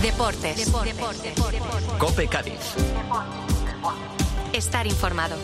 Deportes. COPE Cádiz. Estar informado.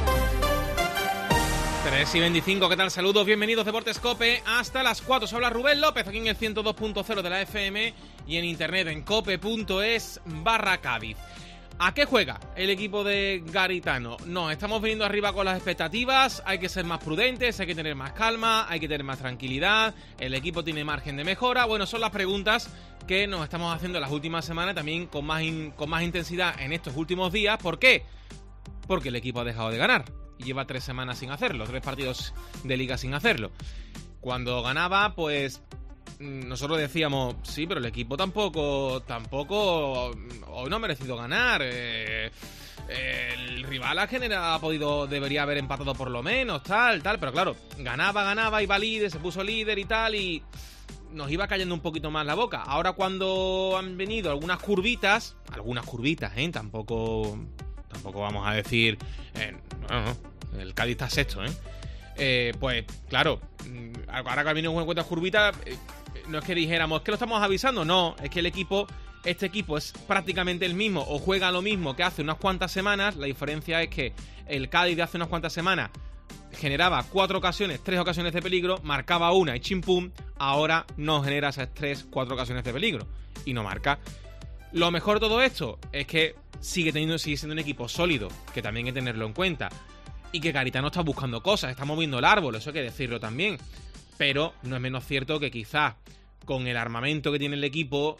3:25, ¿qué tal? Saludos, bienvenidos Deportes COPE hasta las 4. Se habla Rubén López aquí en el 102.0 de la FM y en internet en cope.es/Cádiz. ¿A qué juega el equipo de Garitano? No, estamos viniendo arriba con las expectativas, hay que ser más prudentes, hay que tener más calma, hay que tener más tranquilidad, el equipo tiene margen de mejora. Bueno, son las preguntas que nos estamos haciendo las últimas semanas, también con más intensidad en estos últimos días. ¿Por qué? Porque el equipo ha dejado de ganar y lleva 3 semanas sin hacerlo, 3 partidos de liga sin hacerlo. Cuando ganaba, pues nosotros decíamos, sí, pero el equipo tampoco hoy no ha merecido ganar. El rival debería haber empatado por lo menos, tal, pero claro, ganaba, iba líder, se puso líder y tal, y nos iba cayendo un poquito más la boca. Ahora cuando han venido algunas curvitas, tampoco vamos a decir, no, el Cádiz está sexto, pues claro, ahora que ha venido una curvita, no es que dijéramos, es que lo estamos avisando, no, es que este equipo es prácticamente el mismo, o juega lo mismo que hace unas cuantas semanas. La diferencia es que el Cádiz de hace unas cuantas semanas generaba 3 ocasiones de peligro, marcaba una y chimpum. Ahora no genera esas 4 ocasiones de peligro y no marca. Lo mejor de todo esto es que sigue siendo un equipo sólido, que también hay que tenerlo en cuenta, y que Garitano está buscando cosas, está moviendo el árbol, eso hay que decirlo también. Pero no es menos cierto que quizás con el armamento que tiene el equipo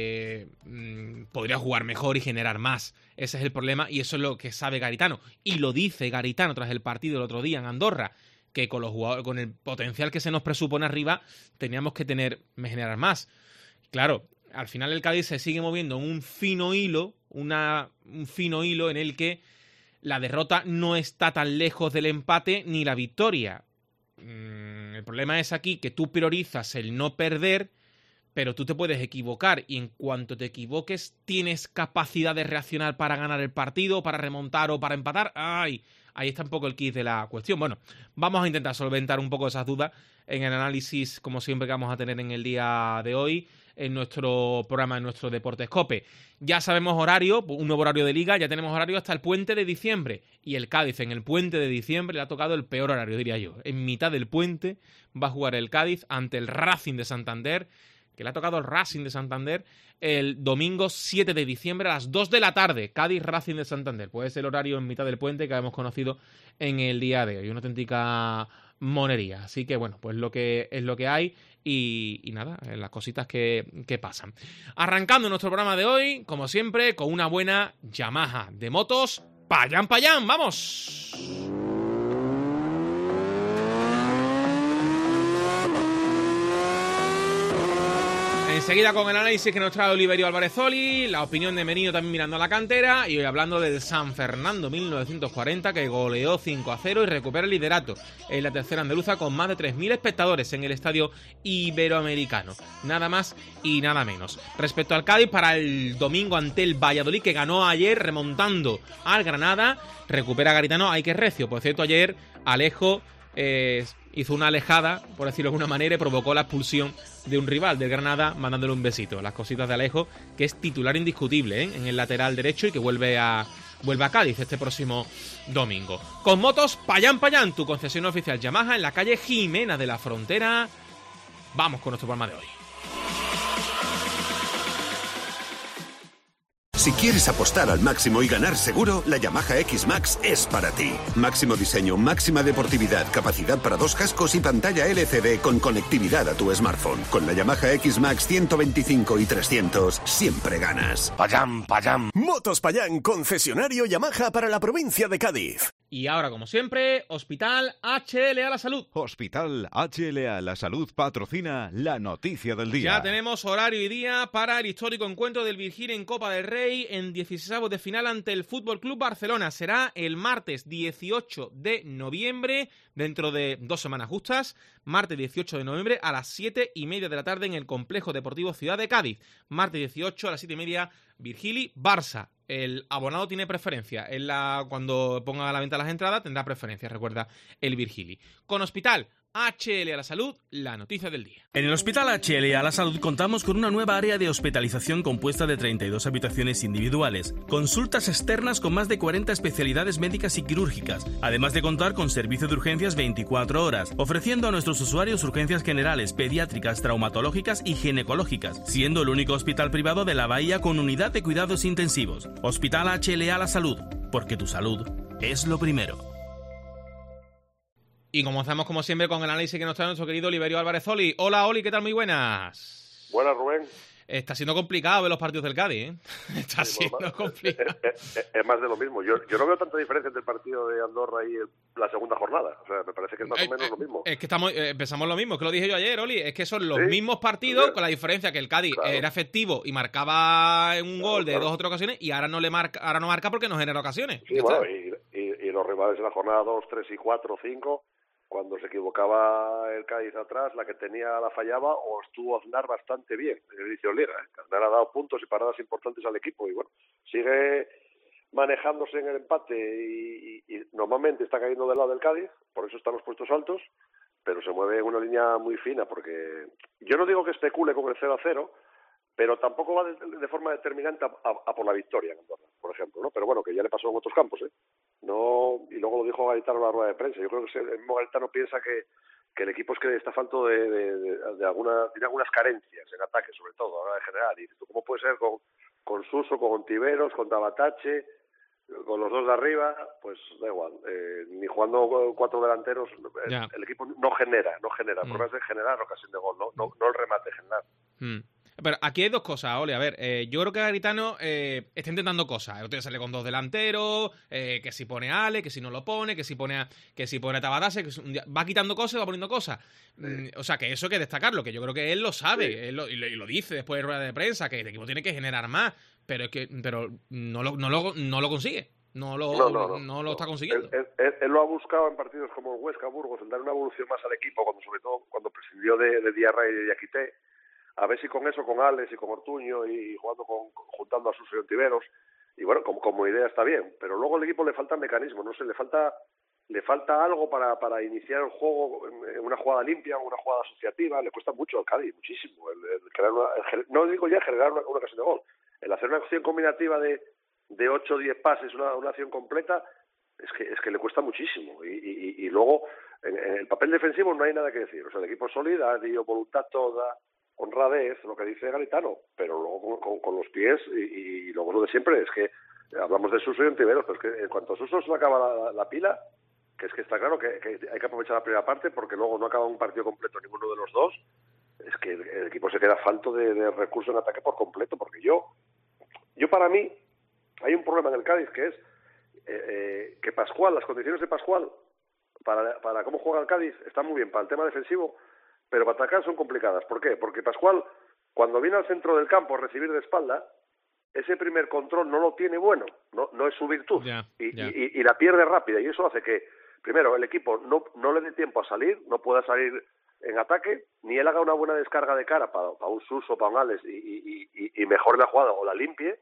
podría jugar mejor y generar más. Ese es el problema y eso es lo que sabe Garitano. Y lo dice Garitano tras el partido el otro día en Andorra, que con los jugadores, con el potencial que se nos presupone arriba, teníamos que generar más. Claro, al final el Cádiz se sigue moviendo en un fino hilo, un fino hilo en el que la derrota no está tan lejos del empate ni la victoria. El problema es aquí que tú priorizas el no perder, pero tú te puedes equivocar y en cuanto te equivoques tienes capacidad de reaccionar para ganar el partido, para remontar o para empatar. Ahí está un poco el kit de la cuestión. Bueno, vamos a intentar solventar un poco esas dudas en el análisis, como siempre, que vamos a tener en el día de hoy en nuestro programa, en nuestro Deportes COPE. Ya sabemos horario, un nuevo horario de liga, ya tenemos horario hasta el puente de diciembre. Y el Cádiz en el puente de diciembre le ha tocado el peor horario, diría yo. En mitad del puente va a jugar el Cádiz ante el Racing de Santander, que le ha tocado el Racing de Santander el domingo 7 de diciembre a las 2 de la tarde. Cádiz-Racing de Santander. Pues es el horario en mitad del puente que hemos conocido en el día de hoy. Una auténtica monería. Así que bueno, pues es lo que hay. Y nada, las cositas que pasan. Arrancando nuestro programa de hoy, como siempre, con una buena Yamaha de motos. ¡Payán, payán! ¡Vamos! Enseguida con el análisis que nos trae Oliverio Álvarez-Zoli, la opinión de Merino también mirando a la cantera, y hoy hablando del San Fernando 1940, que goleó 5-0 y recupera el liderato en la tercera andaluza con más de 3.000 espectadores en el Estadio Iberoamericano. Nada más y nada menos. Respecto al Cádiz, para el domingo ante el Valladolid, que ganó ayer remontando al Granada, recupera Garitano. Hay que recio. Por cierto, ayer Alejo hizo una alejada, por decirlo de alguna manera, y provocó la expulsión de un rival del Granada, mandándole un besito. Las cositas de Alejo, que es titular indiscutible en el lateral derecho y que vuelve a Cádiz este próximo domingo. Con motos, Payán Payán, tu concesión oficial Yamaha en la calle Jimena de la Frontera. Vamos con nuestro programa de hoy. Si quieres apostar al máximo y ganar seguro, la Yamaha X-Max es para ti. Máximo diseño, máxima deportividad, capacidad para 2 cascos y pantalla LCD con conectividad a tu smartphone. Con la Yamaha X-Max 125 y 300, siempre ganas. Payán, payán. Motos Payán, concesionario Yamaha para la provincia de Cádiz. Y ahora, como siempre, Hospital HLA La Salud. Hospital HLA La Salud patrocina la noticia del día. Ya tenemos horario y día para el histórico encuentro del Virgili en Copa del Rey en 16avos de final ante el Fútbol Club Barcelona. Será el martes 18 de noviembre, dentro de 2 semanas justas. Martes 18 de noviembre a las 7:30 de la tarde en el Complejo Deportivo Ciudad de Cádiz. Martes 18 a las 7:30, Virgili-Barça. El abonado tiene preferencia. Cuando ponga a la venta las entradas tendrá preferencia, recuerda el Virgili. Con Hospital HL a la Salud, la noticia del día. En el Hospital HL a la Salud contamos con una nueva área de hospitalización compuesta de 32 habitaciones individuales, consultas externas con más de 40 especialidades médicas y quirúrgicas, además de contar con servicio de urgencias 24 horas, ofreciendo a nuestros usuarios urgencias generales, pediátricas, traumatológicas y ginecológicas, siendo el único hospital privado de la Bahía con unidad de cuidados intensivos. Hospital HL a la Salud, porque tu salud es lo primero. Y comenzamos como siempre con el análisis que nos trae nuestro querido Oliverio Álvarez Oli. Hola Oli, ¿qué tal? Muy buenas. Buenas, Rubén. Está siendo complicado ver los partidos del Cádiz, ¿eh? Está siendo complicado. Es más de lo mismo. Yo no veo tanta diferencia entre el partido de Andorra y la segunda jornada. O sea, me parece que es más o menos lo mismo. Es que pensamos lo mismo, es que lo dije yo ayer, Oli. Es que son los mismos partidos, con la diferencia que el Cádiz era efectivo y marcaba un gol de 2 o 3 ocasiones, y ahora no marca porque no genera ocasiones. Sí, bueno, y los rivales en la jornada 2, 3 y 4, 5... Cuando se equivocaba el Cádiz atrás, la que tenía la fallaba, o estuvo Aznar bastante bien en el inicio de Liga. Aznar ha dado puntos y paradas importantes al equipo y bueno, sigue manejándose en el empate y normalmente está cayendo del lado del Cádiz, por eso están los puestos altos, pero se mueve en una línea muy fina porque yo no digo que especule con el 0-0, pero tampoco va de forma determinante a por la victoria en Andorra, por ejemplo, ¿no? Pero bueno, que ya le pasó en otros campos, ¿eh? No, y luego lo dijo Garitano en la rueda de prensa. Yo creo que el mismo Garitano piensa que el equipo es que está falto tiene algunas carencias en ataque, sobre todo, ahora en general. Y ¿cómo puede ser con Suso, con Ontiveros, con Tabatache, con los dos de arriba? Pues da igual. Ni jugando 4 delanteros, el equipo no genera. El problema es generar ocasión de gol, no el remate general. Pero aquí hay 2 cosas, Ole. A ver, yo creo que Garitano está intentando cosas. Usted sale con 2 delanteros, que si pone a Ale, que si no lo pone, que si pone a Tabadase, va quitando cosas y va poniendo cosas. O sea, que eso hay que destacarlo, que yo creo que él lo sabe, él lo dice después de rueda de prensa, que el equipo tiene que generar más, pero no lo consigue. No lo está consiguiendo. Él lo ha buscado en partidos como Huesca, Burgos, el dar una evolución más al equipo, sobre todo cuando prescindió de Diarra y de Yaquité. A ver si con eso, con Alex y con Ortuño y juntando a Suso y Ontiveros, y bueno, como idea está bien, pero luego al equipo le falta mecanismo, no sé, le falta algo para iniciar el juego en una jugada limpia, en una jugada asociativa. Le cuesta mucho al Cádiz, muchísimo, no digo ya generar una ocasión de gol, el hacer una acción combinativa de 8 o 10 pases, una acción completa, es que le cuesta muchísimo, y luego en el papel defensivo no hay nada que decir. O sea, el equipo es sólido, dio voluntad toda, honradez, lo que dice Garitano, pero luego con los pies y luego lo de siempre, es que hablamos de Suso y Ontiveros, pero es que en cuanto a Suso se le acaba la pila, que es que está claro que hay que aprovechar la primera parte porque luego no acaba un partido completo ninguno de los dos. Es que el equipo se queda falto de recursos en ataque por completo, porque yo para mí hay un problema en el Cádiz, que es que Pascual, las condiciones de Pascual para cómo juega el Cádiz están muy bien para el tema defensivo, pero para atacar son complicadas. ¿Por qué? Porque Pascual, cuando viene al centro del campo a recibir de espalda, ese primer control no lo tiene bueno, no es su virtud, y la pierde rápida, y eso hace que, primero, el equipo no le dé tiempo a salir, no pueda salir en ataque, ni él haga una buena descarga de cara para un Suso, para un Alex, y mejore la jugada o la limpie,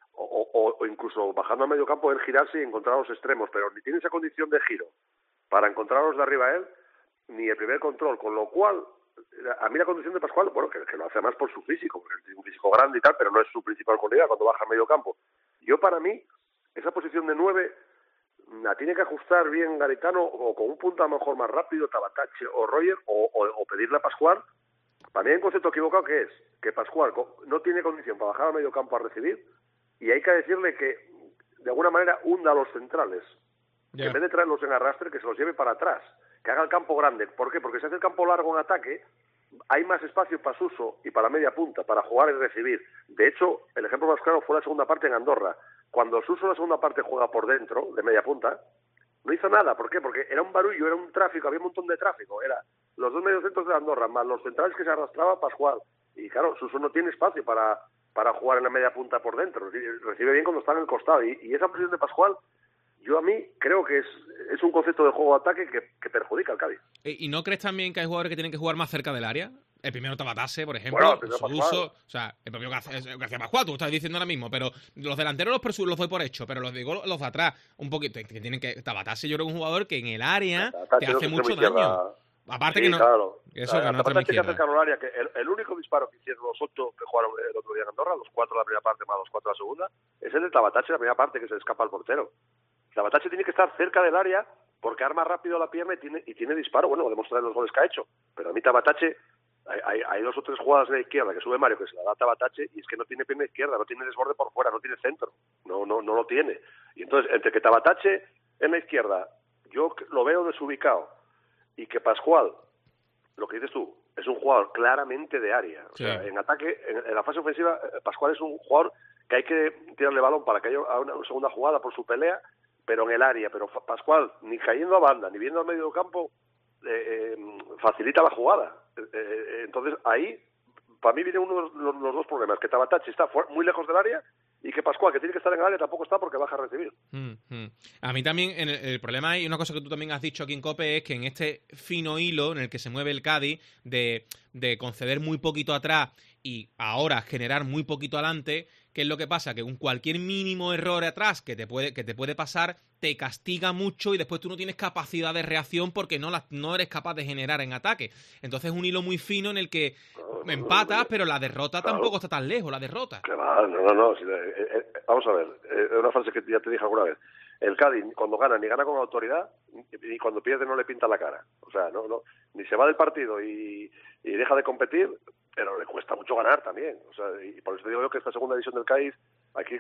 o incluso bajando a medio campo él girarse y encontrar los extremos, pero ni tiene esa condición de giro para encontrarlos de arriba a él, ni el primer control, con lo cual a mí la condición de Pascual, bueno, que lo hace más por su físico, porque tiene un físico grande y tal, pero no es su principal cualidad cuando baja a medio campo. Yo, para mí, esa posición de 9 la tiene que ajustar bien Garitano, o con un punto a lo mejor más rápido, Tabatache o Roger, o pedirle a Pascual. Para mí hay un concepto equivocado, que es que Pascual no tiene condición para bajar a medio campo a recibir, y hay que decirle que de alguna manera hunda a los centrales, que en vez de traerlos en arrastre, que se los lleve para atrás, que haga el campo grande. ¿Por qué? Porque si hace el campo largo en ataque, hay más espacio para Suso y para media punta, para jugar y recibir. De hecho, el ejemplo más claro fue la segunda parte en Andorra. Cuando Suso en la segunda parte juega por dentro, de media punta, no hizo nada. ¿Por qué? Porque era un barullo, era un tráfico, había un montón de tráfico. Era los 2 mediocentros de Andorra, más los centrales que se arrastraba Pascual. Y claro, Suso no tiene espacio para jugar en la media punta por dentro. Recibe bien cuando está en el costado. Y esa posición de Pascual, yo a mí creo que es un concepto de juego de ataque que perjudica al Cádiz. ¿Y no crees también que hay jugadores que tienen que jugar más cerca del área? El primero Tabatase, por ejemplo, Suso, o sea, el propio García Pascual, tú estás diciendo ahora mismo, pero los delanteros los doy por hecho, pero los los de atrás, un poquito, que tienen que... Tabatase, yo creo que es un jugador que en el área te hace mucho daño. Aparte sí, que no... claro. Eso que no está Tabatache que izquierda. acercaron al área, que el único disparo que hicieron los 8 que jugaron el otro día en Andorra, los 4 de la primera parte más los 4 de la segunda, es el de Tabatache en la primera parte, que se le escapa al portero. Tabatache tiene que estar cerca del área porque arma rápido la pierna y tiene disparo. Bueno, lo demuestra en los goles que ha hecho. Pero a mí Tabatache, hay 2 o 3 jugadas de la izquierda que sube Mario, que se la da a Tabatache, y es que no tiene pierna izquierda, no tiene desborde por fuera, no tiene centro. No lo tiene. Y entonces, entre que Tabatache en la izquierda, yo lo veo desubicado, y que Pascual, lo que dices tú, es un jugador claramente de área. O sea, en ataque, en la fase ofensiva, Pascual es un jugador que hay que tirarle balón para que haya una segunda jugada por su pelea, pero en el área. Pero Pascual, ni cayendo a banda, ni viendo al medio del campo, facilita la jugada. Entonces, ahí, para mí, vienen los 2 problemas. Que Tabatache está muy lejos del área y que Pascual, que tiene que estar en el área, tampoco está porque baja a recibir. A mí también, el problema hay una cosa que tú también has dicho aquí en COPE, es que en este fino hilo en el que se mueve el Cádiz de conceder muy poquito atrás y ahora generar muy poquito adelante, ¿qué es lo que pasa? Que un cualquier mínimo error atrás que te puede pasar te castiga mucho y después tú no tienes capacidad de reacción porque no eres capaz de generar en ataque. Entonces es un hilo muy fino en el que empatas, pero la derrota tampoco está tan lejos, la derrota. Que va, no. Vamos a ver, una frase que ya te dije alguna vez. El Cádiz, cuando gana, ni gana con autoridad, y cuando pierde no le pinta la cara. O sea, ni se va del partido y deja de competir, pero le cuesta mucho ganar también. O sea, y por eso digo yo que esta segunda división del Cádiz, aquí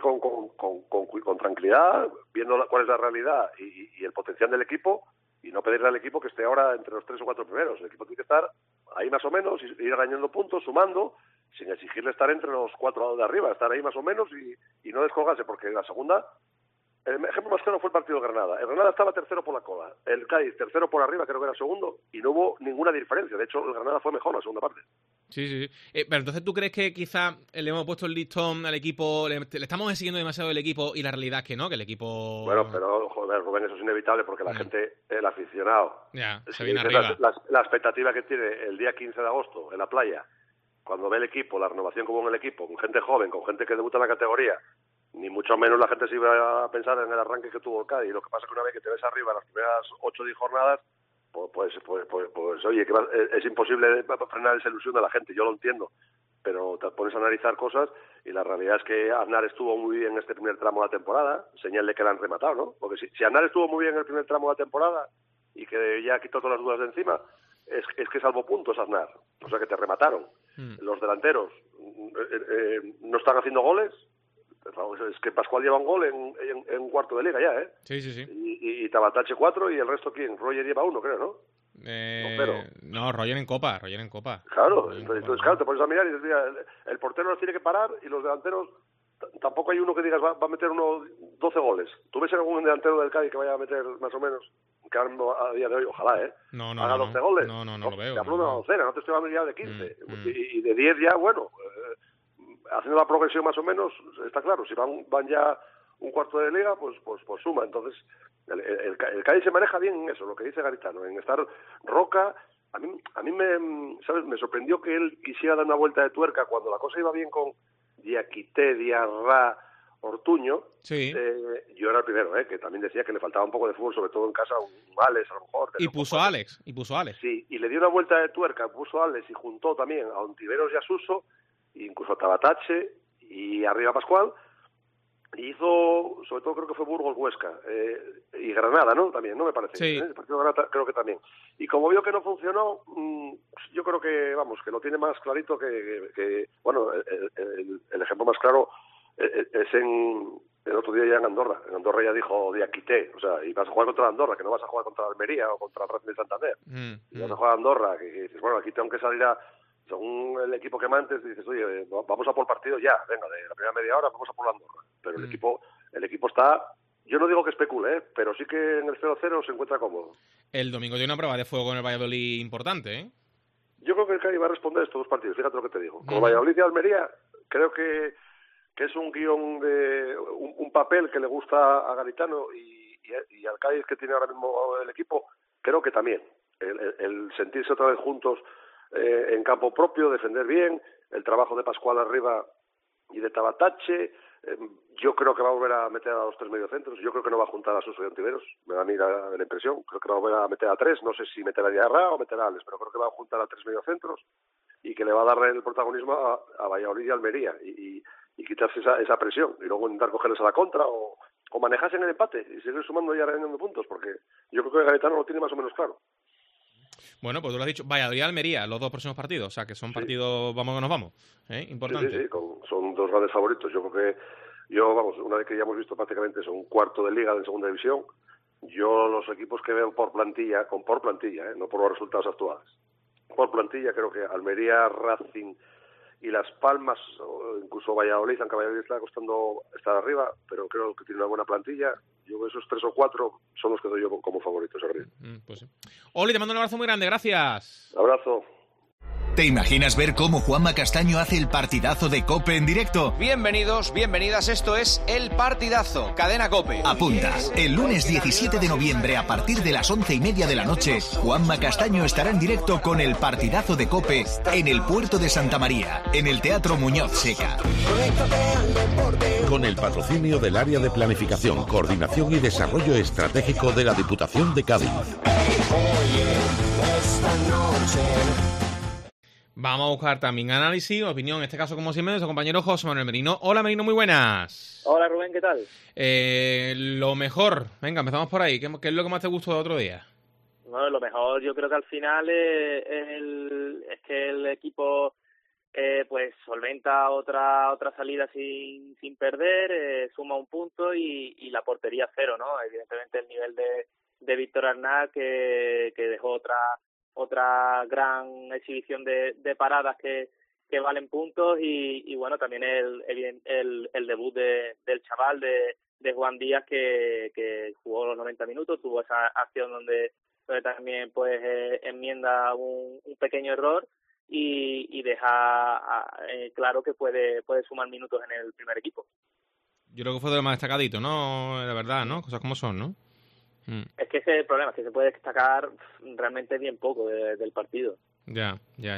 con tranquilidad, viendo cuál es la realidad y el potencial del equipo, y no pedirle al equipo que esté ahora entre los 3 o 4 primeros. El equipo tiene que estar ahí más o menos, y ir ganando puntos, sumando, sin exigirle estar entre los 4 de arriba, estar ahí más o menos y no descolgarse, porque en la segunda, el ejemplo más claro fue el partido de Granada. El Granada estaba tercero por la cola, el Cádiz tercero por arriba, creo que era segundo, y no hubo ninguna diferencia. De hecho, el Granada fue mejor en la segunda parte. Sí. Pero entonces, ¿tú crees que quizá le hemos puesto el listón al equipo, le estamos exigiendo demasiado el equipo y la realidad es que no, que el equipo... Bueno, pero, joder, Rubén, eso es inevitable porque la gente, el aficionado... Ya, se viene arriba. La expectativa que tiene el día 15 de agosto en la playa, cuando ve el equipo, la renovación como en el equipo, con gente joven, con gente que debuta en la categoría, ni mucho menos la gente se iba a pensar en el arranque que tuvo el Cádiz. Lo que pasa es que una vez que te ves arriba en las primeras 8 o 10 jornadas, pues oye, que es imposible frenar esa ilusión de la gente, yo lo entiendo, pero te pones a analizar cosas y la realidad es que Aznar estuvo muy bien en este primer tramo de la temporada, señal de que la han rematado, ¿no? Porque si Aznar estuvo muy bien en el primer tramo de la temporada y que ya quitó todas las dudas de encima, es que salvó puntos Aznar, o sea que te remataron. Los delanteros no están haciendo goles. Es que Pascual lleva un gol en un cuarto de liga ya, ¿eh? Sí. Y Tabatache 4 y el resto, ¿quién? Roger lleva 1, creo, ¿no? No, Roger en Copa. Claro, entonces claro, te pones a mirar y dices, mira, el portero los tiene que parar y los delanteros, tampoco hay uno que digas va a meter 12 goles. ¿Tú ves algún delantero del Cádiz que vaya a meter más o menos, que ahora a día de hoy, ojalá, haga 12 goles? No lo veo. Te hablo de una docena, no te estoy hablando ya de 15. Y de 10 ya, bueno... haciendo la progresión más o menos, está claro, si van ya un cuarto de liga, pues suma. Entonces, el Cádiz se maneja bien en eso, lo que dice Garitano, en estar Roca. A mí me sorprendió que él quisiera dar una vuelta de tuerca cuando la cosa iba bien con Diakité, Diarra, Ortuño. Sí. Yo era el primero, que también decía que le faltaba un poco de fútbol, sobre todo en casa, un Alex a lo mejor. Y puso a Alex. Sí, y le dio una vuelta de tuerca, puso a Alex y juntó también a Ontiveros y a Suso, incluso a Tabatache y arriba Pascual, y hizo, sobre todo creo que fue Burgos Huesca, y Granada, ¿no? También, ¿no? Me parece. Sí. El partido de Granada creo que también. Y como vio que no funcionó, yo creo que, que lo tiene más clarito que bueno, el ejemplo más claro es el otro día ya en Andorra. En Andorra ya dijo Diakité, o sea, y vas a jugar contra Andorra, que no vas a jugar contra Almería o contra el Racing de Santander. Y vas a jugar a Andorra, que dices, bueno, aquí tengo que salir según el equipo que mantes, dices, oye, vamos a por partido ya, venga, de la primera media hora vamos a por la Andorra. Pero el equipo está, yo no digo que especule, pero sí que en el 0-0 se encuentra cómodo. El domingo tiene una prueba de fuego con el Valladolid importante, ¿eh? Yo creo que el Cádiz va a responder estos 2 partidos, fíjate lo que te digo. Con Valladolid y Almería, creo que es un guión de un papel que le gusta a Garitano y al Cádiz que tiene ahora mismo el equipo, creo que también. El sentirse otra vez juntos en campo propio, defender bien, el trabajo de Pascual arriba y de Tabatache, Yo creo que va a volver a meter a los 3 mediocentros. Yo creo que no va a juntar a Suso y a Ontiveros. Me da a mí la impresión. Creo que va a volver a meter a 3. No sé si meter a Diarra o meter a Alex, pero creo que va a juntar a 3 mediocentros y que le va a dar el protagonismo a Valladolid y Almería y quitarse esa presión. Y luego intentar cogerles a la contra o manejarse en el empate y seguir sumando y arañando puntos, porque yo creo que Gaetano lo tiene más o menos claro. Bueno, pues tú lo has dicho, Valladolid y Almería, los 2 próximos partidos, o sea que son partidos, vamos que nos vamos, importante. Sí, son 2 grandes favoritos. Yo creo que, una vez que ya hemos visto prácticamente son un cuarto de liga de segunda división, yo los equipos que veo por plantilla, no por los resultados actuales, por plantilla creo que Almería, Racing y Las Palmas, o incluso Valladolid, aunque Valladolid está costando estar arriba, pero creo que tiene una buena plantilla. Yo esos 3 o 4 son los que doy yo como favoritos. Pues sí. Oli, te mando un abrazo muy grande, gracias. Abrazo. ¿Te imaginas ver cómo Juanma Castaño hace el partidazo de COPE en directo? Bienvenidos, bienvenidas, esto es El Partidazo, Cadena COPE. Apunta, el lunes 17 de noviembre a partir de las 11:30 de la noche, Juanma Castaño estará en directo con el partidazo de COPE en el Puerto de Santa María, en el Teatro Muñoz Seca. Con el patrocinio del Área de Planificación, Coordinación y Desarrollo Estratégico de la Diputación de Cádiz. Vamos a buscar también análisis, opinión, en este caso como siempre, de nuestro compañero José Manuel Merino. Hola Merino, muy buenas. Hola Rubén, ¿qué tal? Lo mejor, venga, empezamos por ahí. ¿Qué es lo que más te gustó del otro día? Bueno, lo mejor yo creo que al final es que el equipo pues solventa otra salida sin perder, suma un punto y la portería 0, ¿no? Evidentemente el nivel de Víctor Arnaz que dejó otra gran exhibición de paradas que valen puntos y bueno, también el debut del chaval de Juan Díaz que jugó los 90 minutos, tuvo esa acción donde también pues enmienda un pequeño error y deja claro que puede sumar minutos en el primer equipo. Yo creo que fue de lo más destacadito, ¿no? La verdad, ¿no? Cosas como son, ¿no? Es que ese es el problema, es que se puede destacar realmente bien poco del partido. Ya.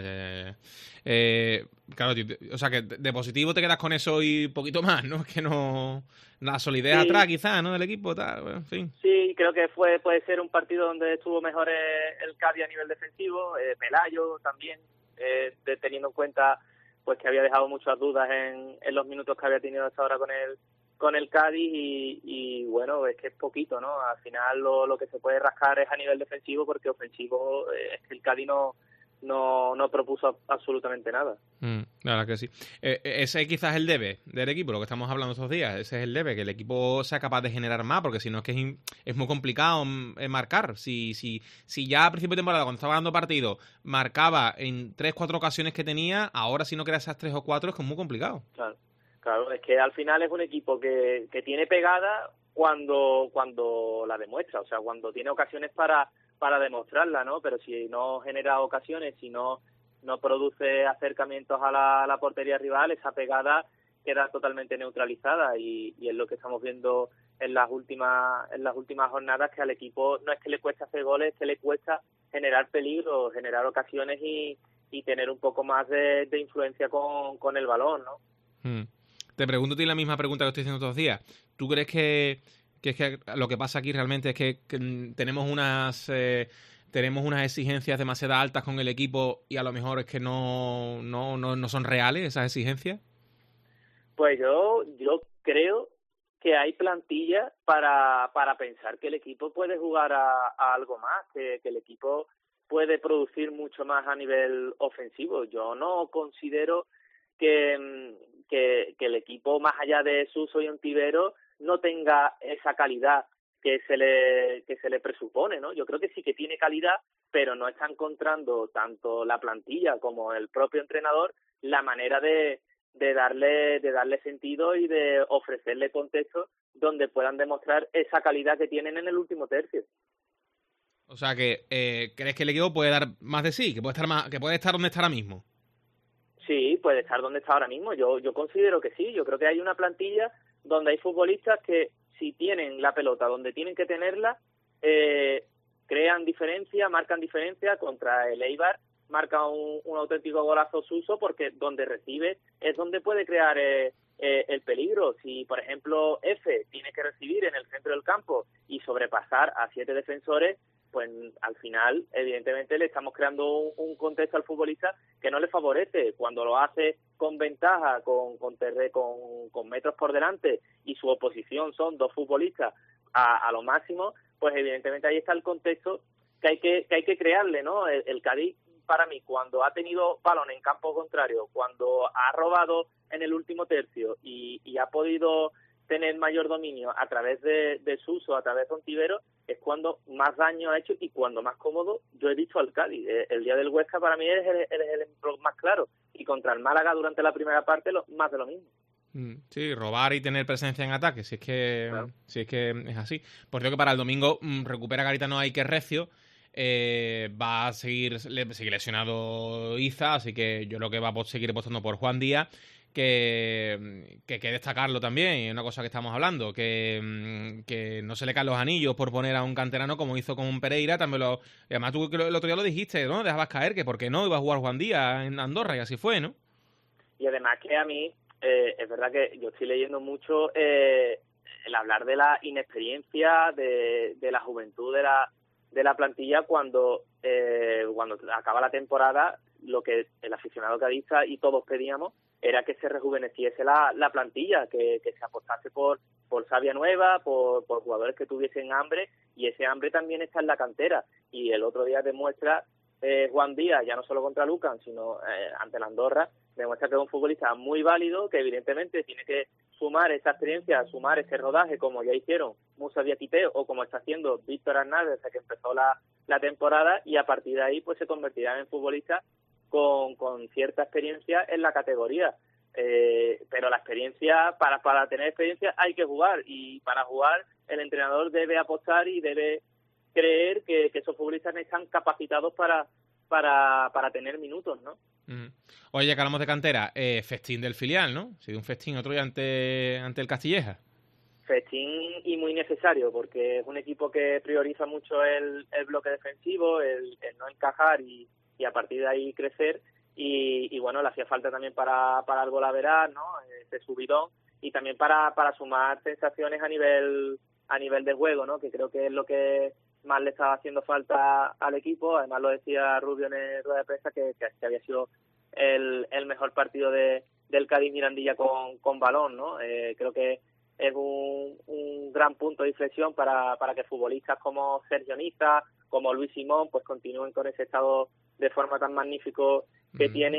Claro, o sea que de positivo te quedas con eso y poquito más, ¿no? Es que no... La solidez atrás quizás, ¿no? Del equipo, tal, bueno, en fin. Sí, creo que puede ser un partido donde estuvo mejor el Cádiz a nivel defensivo, Pelayo también, teniendo en cuenta pues que había dejado muchas dudas en los minutos que había tenido hasta ahora con el Cádiz y bueno, es que es poquito, ¿no? Al final lo que se puede rascar es a nivel defensivo porque ofensivo es que el Cádiz no propuso absolutamente nada. La verdad que sí. Ese quizás es el debe del equipo, lo que estamos hablando estos días. Ese es el debe, que el equipo sea capaz de generar más, porque si no es que es muy complicado marcar. Si ya a principio de temporada, cuando estaba dando partido, marcaba en 3-4 ocasiones que tenía, ahora si no crea esas 3 o 4 es que es muy complicado. Claro, es que al final es un equipo que tiene pegada cuando la demuestra, o sea, cuando tiene ocasiones para demostrarla, ¿no? Pero si no genera ocasiones, si no produce acercamientos a la portería rival, esa pegada queda totalmente neutralizada y es lo que estamos viendo en las últimas jornadas, que al equipo no es que le cuesta hacer goles, es que le cuesta generar peligro, generar ocasiones y tener un poco más de influencia con el balón, ¿no? Te pregunto a ti la misma pregunta que estoy haciendo todos los días. ¿Tú crees que es que lo que pasa aquí realmente es que tenemos unas exigencias demasiado altas con el equipo y a lo mejor es que no son reales esas exigencias? Pues yo creo que hay plantilla para pensar que el equipo puede jugar a algo más, que el equipo puede producir mucho más a nivel ofensivo. Yo no considero que el equipo, más allá de Suso y Ontiveros, no tenga esa calidad que se le presupone, ¿no? Yo creo que sí que tiene calidad, pero no está encontrando tanto la plantilla como el propio entrenador la manera de darle sentido y de ofrecerle contexto donde puedan demostrar esa calidad que tienen en el último tercio. O sea que ¿crees que el equipo puede dar más de sí, que puede estar donde está ahora mismo? Sí, puede estar donde está ahora mismo. Yo considero que sí. Yo creo que hay una plantilla donde hay futbolistas que, si tienen la pelota donde tienen que tenerla, crean diferencia, marcan diferencia. Contra el Eibar marca un auténtico golazo Suso, porque donde recibe es donde puede crear el peligro. Si, por ejemplo, F tiene que recibir en el centro del campo y sobrepasar a 7 defensores, pues al final, evidentemente, le estamos creando un contexto al futbolista que no le favorece. Cuando lo hace con ventaja, con metros por delante, y su oposición son 2 futbolistas a lo máximo, pues evidentemente ahí está el contexto que hay que crearle, ¿no? El Cádiz, para mí, cuando ha tenido balón en campo contrario, cuando ha robado en el último tercio y ha podido tener mayor dominio a través de Suso, a través de Ontiveros, es cuando más daño ha hecho y cuando más cómodo yo he visto al Cádiz. El día del Huesca para mí es el ejemplo más claro, y contra el Málaga durante la primera parte más de lo mismo. Sí, robar y tener presencia en ataque, si es que es así. Por cierto, que para el domingo recupera Garitano a Iker Recio. Va a seguir lesionado Iza, así que yo creo que va a seguir apostando por Juan Díaz, que destacarlo también, y una cosa que estamos hablando, que no se le caen los anillos por poner a un canterano como hizo con un Pereira. Además tú el otro día lo dijiste, ¿no? Dejabas caer que porque no iba a jugar Juan Díaz en Andorra, y así fue, ¿no? Y además que a mí, es verdad que yo estoy leyendo mucho el hablar de la inexperiencia, de la juventud de la plantilla cuando acaba la temporada. Lo que el aficionado cadista y todos pedíamos era que se rejuveneciese la plantilla, que se apostase por savia nueva, por jugadores que tuviesen hambre, y ese hambre también está en la cantera. Y el otro día demuestra Juan Díaz, ya no solo contra Lucan, sino ante la Andorra, demuestra que es un futbolista muy válido, que evidentemente tiene que sumar esa experiencia, sumar ese rodaje, como ya hicieron Musa Diakité o como está haciendo Víctor Hernández desde que empezó la temporada, y a partir de ahí pues se convertirá en futbolista con cierta experiencia en la categoría. Pero la experiencia, para tener experiencia hay que jugar, y para jugar el entrenador debe apostar y debe creer que esos futbolistas están capacitados para tener minutos, ¿no? Oye, ya que hablamos de cantera, festín del filial, ¿no? Ha sido un festín otro día ante el Castilleja. Festín y muy necesario, porque es un equipo que prioriza mucho el bloque defensivo, el no encajar y a partir de ahí crecer, y bueno, le hacía falta también para el Golaveras, ¿no? Ese subidón, y también para sumar sensaciones a nivel de juego, ¿no? Que creo que es lo que más le estaba haciendo falta al equipo. Además lo decía Rubio en el rueda de prensa, que había sido el mejor partido del Cádiz Mirandilla con balón, ¿no? Creo que es un gran punto de inflexión para que futbolistas como Sergio Niza, como Luis Simón, pues continúen con ese estado de forma tan magnífico que tienen.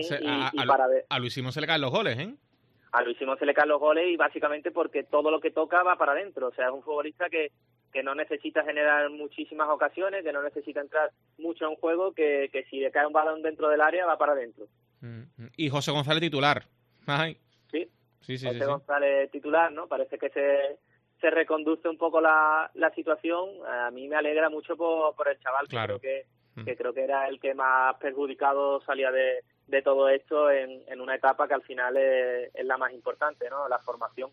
A Luis Simón se le caen los goles, ¿eh? A Luis Simón se le caen los goles, y básicamente porque todo lo que toca va para adentro. O sea, es un futbolista que no necesita generar muchísimas ocasiones, que no necesita entrar mucho en juego, que si le cae un balón dentro del área va para adentro. Y José González titular. Ay. Sí, José González titular, ¿no? Parece que se reconduce un poco la situación. A mí me alegra mucho por el chaval, claro. que creo que era el que más perjudicado salía de todo esto en una etapa que al final es la más importante, ¿no? La formación.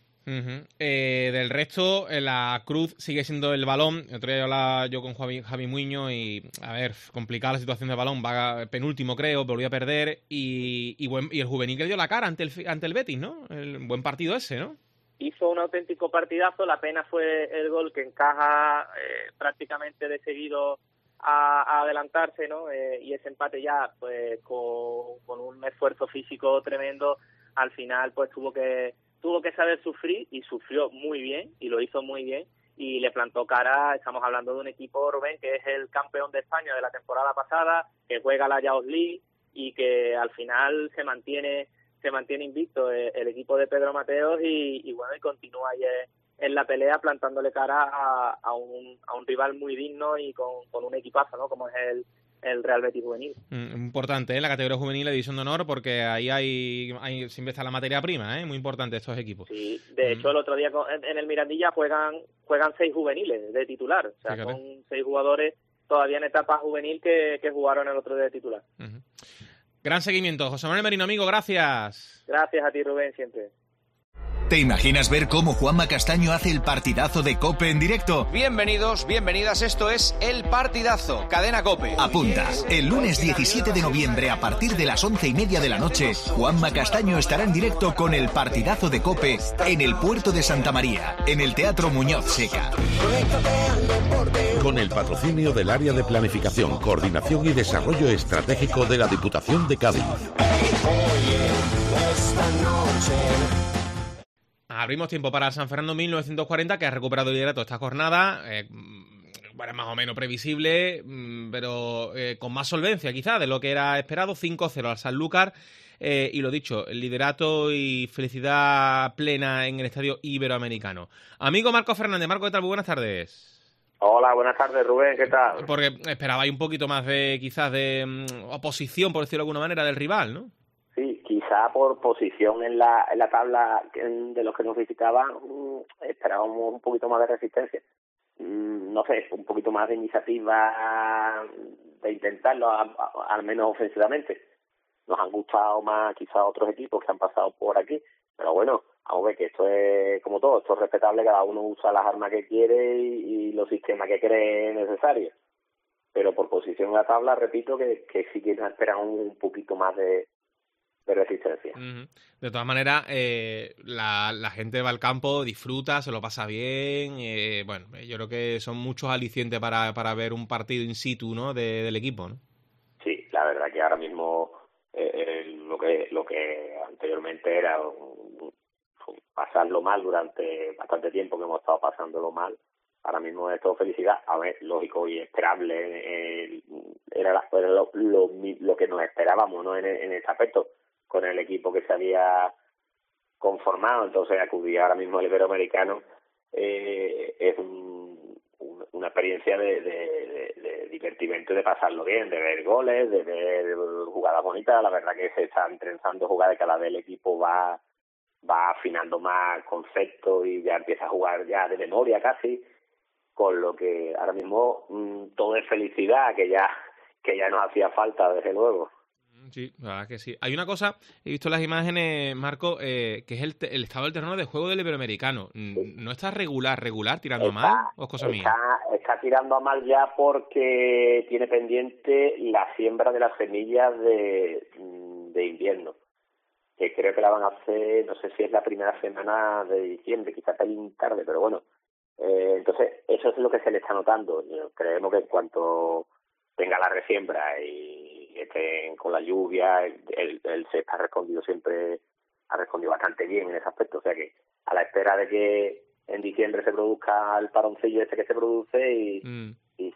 Del resto, la cruz sigue siendo el balón. El otro día hablaba yo con Javi Muñoz y, a ver, complicada la situación del balón. Va penúltimo, creo, volvió a perder. Y el juvenil que dio la cara ante el Betis, ¿no? El buen partido ese, ¿no? Hizo un auténtico partidazo. La pena fue el gol que encaja prácticamente de seguido a adelantarse, ¿no? Y ese empate ya, pues con un esfuerzo físico tremendo, al final pues tuvo que saber sufrir, y sufrió muy bien, y lo hizo muy bien, y le plantó cara. Estamos hablando de un equipo, Rubén, que es el campeón de España de la temporada pasada, que juega la Youth League y que al final se mantiene invicto el equipo de Pedro Mateos, y bueno, y continúa ahí en la pelea, plantándole cara a un rival muy digno y con un equipazo, ¿no? Como es el Real Betis Juvenil. Importante, la categoría juvenil, la división de honor, porque ahí hay siempre está la materia prima, muy importante estos equipos. Sí, de hecho el otro día en el Mirandilla juegan 6 juveniles de titular, o sea, son 6 jugadores todavía en etapa juvenil que jugaron el otro día de titular. Gran seguimiento, José Manuel Merino, amigo, gracias. Gracias a ti, Rubén, siempre. ¿Te imaginas ver cómo Juanma Castaño hace el partidazo de COPE en directo? Bienvenidos, bienvenidas, esto es El Partidazo, Cadena COPE. Apunta, el lunes 17 de noviembre a partir de las 11:30 de la noche, Juanma Castaño estará en directo con el partidazo de COPE en el puerto de Santa María, en el Teatro Muñoz Seca. Con el patrocinio del Área de Planificación, Coordinación y Desarrollo Estratégico de la Diputación de Cádiz. Abrimos tiempo para el San Fernando 1940, que ha recuperado el liderato esta jornada. Bueno, más o menos previsible, pero con más solvencia quizá de lo que era esperado. 5-0 al Sanlúcar. Y lo dicho, el liderato y felicidad plena en el Estadio Iberoamericano. Amigo Marco Fernández. Marco, ¿qué tal? Muy buenas tardes. Hola, buenas tardes, Rubén, ¿qué tal? Porque esperabais un poquito más de, quizás, de oposición, por decirlo de alguna manera, del rival, ¿no? Sí, quizá por posición en la tabla de los que nos visitaban, esperábamos un poquito más de resistencia. No sé, un poquito más de iniciativa, de intentarlo, al menos ofensivamente. Nos han gustado más quizá otros equipos que han pasado por aquí, pero bueno, vamos a ver que esto es como todo, esto es respetable, cada uno usa las armas que quiere y los sistemas que cree necesarios. Pero por posición en la tabla, repito, que sí que nos esperan un poquito más de resistencia. De todas maneras, la gente va al campo, disfruta, se lo pasa bien. Bueno, yo creo que son muchos alicientes para ver un partido in situ, ¿no? del equipo, ¿no? Sí, la verdad que ahora mismo lo que anteriormente era pasarlo mal durante bastante tiempo, que hemos estado pasándolo mal, ahora mismo es todo felicidad. A ver, lógico y esperable, era lo que nos esperábamos, ¿no? En ese aspecto, con el equipo que se había conformado. Entonces acudir ahora mismo al Iberoamericano es una experiencia de divertimento, de pasarlo bien, de ver goles, de ver jugadas bonitas. La verdad que se están trenzando jugadas, cada vez el equipo va afinando más conceptos y ya empieza a jugar ya de memoria casi, con lo que ahora mismo todo es felicidad, que ya nos hacía falta, desde luego. Sí, la verdad que sí. Hay una cosa, he visto las imágenes, Marco, que es el estado del terreno de juego del Iberoamericano. ¿No está regular, tirando mal? ¿O es cosa mía? Está tirando a mal ya porque tiene pendiente la siembra de las semillas de invierno, que creo que la van a hacer, no sé si es la primera semana de diciembre, quizás pelín tarde, pero bueno. Entonces, eso es lo que se le está notando. Creemos que en cuanto tenga la resiembra y estén con la lluvia, el césped ha respondido bastante bien en ese aspecto. O sea que a la espera de que en diciembre se produzca el paroncillo que se produce y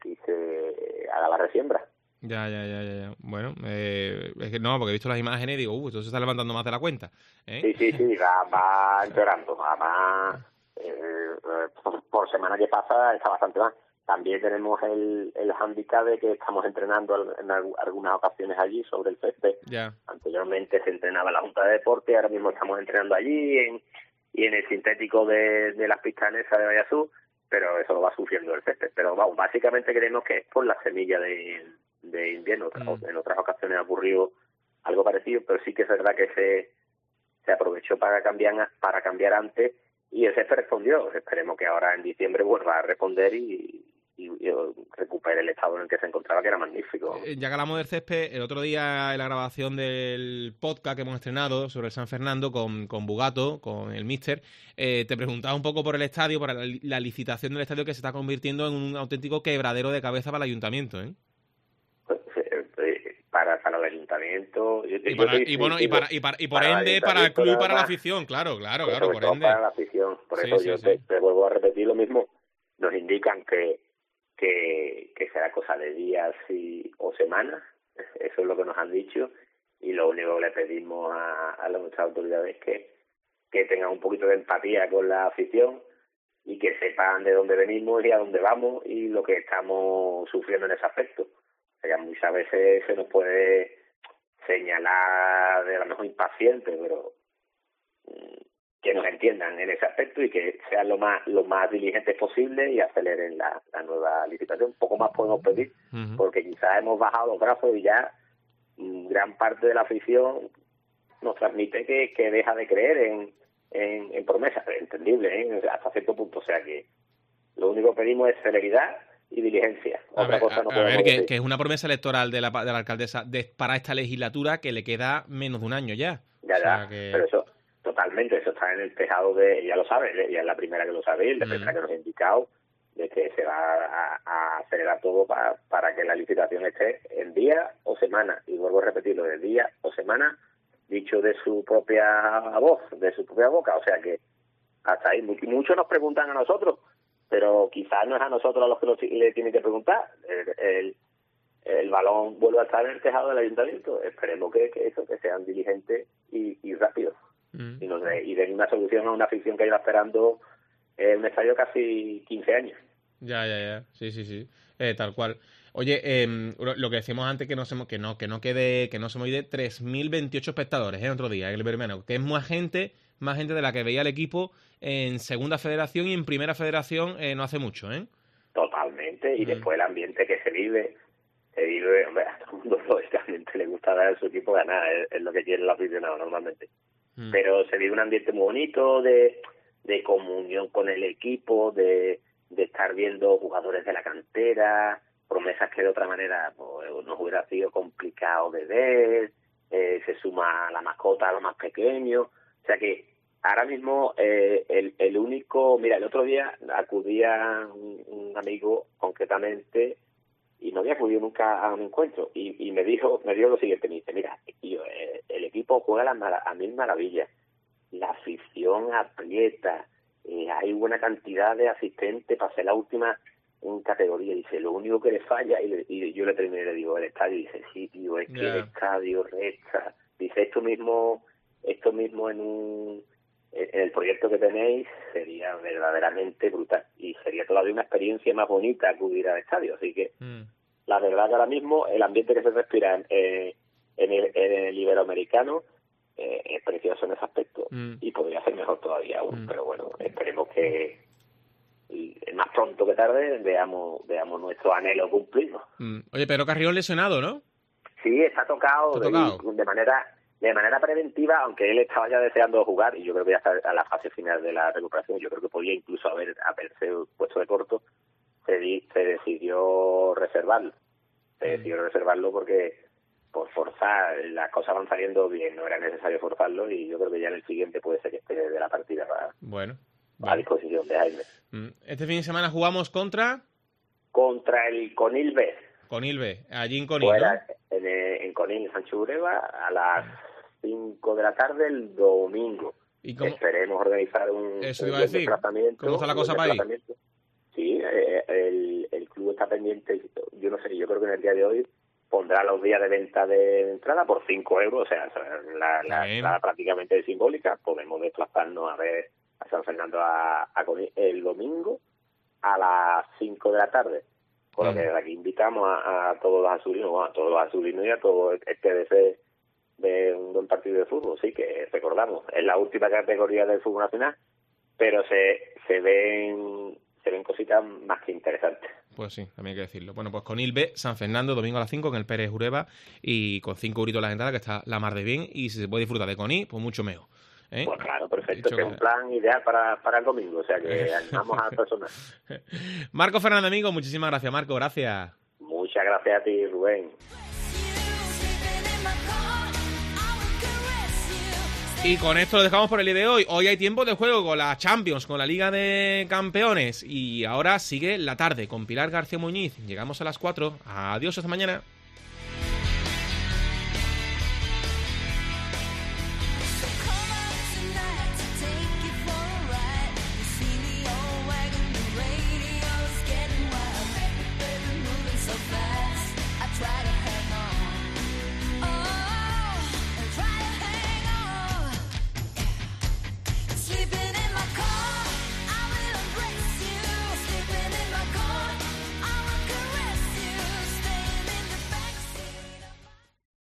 se haga la resiembra. Ya. Bueno, es que no, porque he visto las imágenes y digo, esto se está levantando más de la cuenta. Sí, va empeorando. Además, por semana que pasa está bastante más. También tenemos el hándicap de que estamos entrenando en algunas ocasiones allí sobre el césped. Yeah. Anteriormente se entrenaba en la Junta de Deportes, ahora mismo estamos entrenando allí y en el sintético de las pistas de Vallasur, pero eso lo va sufriendo el césped. Pero vamos, básicamente creemos que es por la semilla de invierno. En otras ocasiones ha ocurrido algo parecido, pero sí que es verdad que se aprovechó para cambiar antes y el césped respondió. Esperemos que ahora en diciembre vuelva a responder y recupere el estado en el que se encontraba, que era magnífico. Ya que hablamos del césped, el otro día en la grabación del podcast que hemos estrenado sobre el San Fernando con Bugato, con el Míster, te preguntaba un poco por el estadio, por la licitación del estadio, que se está convirtiendo en un auténtico quebradero de cabeza para el ayuntamiento, ¿eh? Para el ayuntamiento y por ende para el club y para la afición, claro, por ende para la afición. Por eso yo te vuelvo a repetir lo mismo. Nos indican que será cosa de días o semanas, eso es lo que nos han dicho, y lo único que le pedimos a nuestras autoridades es que tengan un poquito de empatía con la afición y que sepan de dónde venimos y a dónde vamos y lo que estamos sufriendo en ese aspecto. O sea, muchas veces se nos puede señalar de a lo mejor impaciente, pero que nos entiendan en ese aspecto y que sean lo más diligentes posible y aceleren la nueva licitación. Poco más podemos pedir, porque quizás hemos bajado los brazos y ya gran parte de la afición nos transmite que deja de creer en promesas, entendible, hasta cierto punto. O sea que lo único que pedimos es celeridad y diligencia. Otra cosa no podemos decir. Que es una promesa electoral de la alcaldesa para esta legislatura que le queda menos de un año ya. Ya, pero eso, totalmente, eso está en el tejado de, ella lo sabe, ella es la primera que lo sabe, y la primera que nos ha indicado de que se va a acelerar todo para que la licitación esté en día o semana, y vuelvo a repetirlo, de día o semana, dicho de su propia voz, de su propia boca. O sea que hasta ahí, muchos nos preguntan a nosotros, pero quizás no es a nosotros a los que le tienen que preguntar. El balón vuelve a estar en el tejado del ayuntamiento. Esperemos que sean diligentes y rápidos, y den una solución a una afición que lleva esperando un estadio casi 15 años. Ya. Sí. Tal cual. Oye, lo que decíamos antes, que no se me olvide, 3.028 espectadores, otro día, el Bermeno, que es más gente de la que veía el equipo en Segunda Federación y en Primera Federación no hace mucho, ¿eh? Totalmente, y después el ambiente que se vive, hombre, a todo el mundo lógicamente le gusta ver a su equipo ganar, es lo que quiere el aficionado normalmente. Pero se vive un ambiente muy bonito de comunión con el equipo, de estar viendo jugadores de la cantera, promesas que de otra manera pues, nos hubiera sido complicado de ver, se suma la mascota a los más pequeños. O sea que ahora mismo el único... Mira, el otro día acudía un amigo concretamente, y no había acudido nunca a un encuentro, y me dijo lo siguiente, me dice, mira, tío, el equipo juega a mil maravillas, la afición aprieta, hay buena cantidad de asistentes para ser la última en categoría. Dice, lo único que le falla, y yo le terminé y le digo, el estadio. Dice, sí, tío, es que el estadio resta. Dice, esto mismo en el proyecto que tenéis sería verdaderamente brutal, y sería todavía una experiencia más bonita acudir al estadio. Así que la verdad que ahora mismo el ambiente que se respira en el Iberoamericano es precioso en ese aspecto, y podría ser mejor todavía aún, pero bueno, esperemos que más pronto que tarde veamos nuestro anhelo cumplido. Oye, Pedro Carrión lesionado, ¿no? Sí, está tocado. De manera preventiva, aunque él estaba ya deseando jugar, y yo creo que ya está a la fase final de la recuperación. Yo creo que podía incluso haberse puesto de corto. Se decidió reservarlo. Porque por forzar, las cosas van saliendo bien, no era necesario forzarlo, y yo creo que ya en el siguiente puede ser que esté de la partida a disposición de Jaime. Este fin de semana jugamos contra el Conil B. Allí en Conil, ¿no? En Conil, en Sancho Ureva, a las 5 de la tarde el domingo. Esperemos organizar un desplazamiento. ¿Cómo está la cosa para ahí? Sí, el club está pendiente, yo no sé, yo creo que en el día de hoy pondrá los días de venta de entrada por 5 euros, o sea, la entrada prácticamente simbólica. Podemos desplazarnos a ver a San Fernando el domingo a las 5 de la tarde. Por lo que desde aquí invitamos a todos los azulinos, y a todo el que desee de un buen partido de fútbol. Sí, que recordamos, es la última categoría del fútbol nacional, pero se ven cositas más que interesantes. Pues sí, también hay que decirlo. Bueno, pues Conil B, San Fernando, domingo a las 5 en el Pérez Ureva, y con 5 euritos la entrada, que está la mar de bien, y si se puede disfrutar de Conil, pues mucho mejor. Pues claro, perfecto, que es un plan ideal para el domingo, o sea que animamos a las personas. Marco Fernández, amigo, muchísimas gracias, Marco, gracias. Muchas gracias a ti, Rubén. Y con esto lo dejamos por el día de hoy. Hoy hay tiempo de juego con la Champions, con la Liga de Campeones, y ahora sigue la tarde con Pilar García Muñiz. Llegamos a las 4. Adiós, hasta mañana.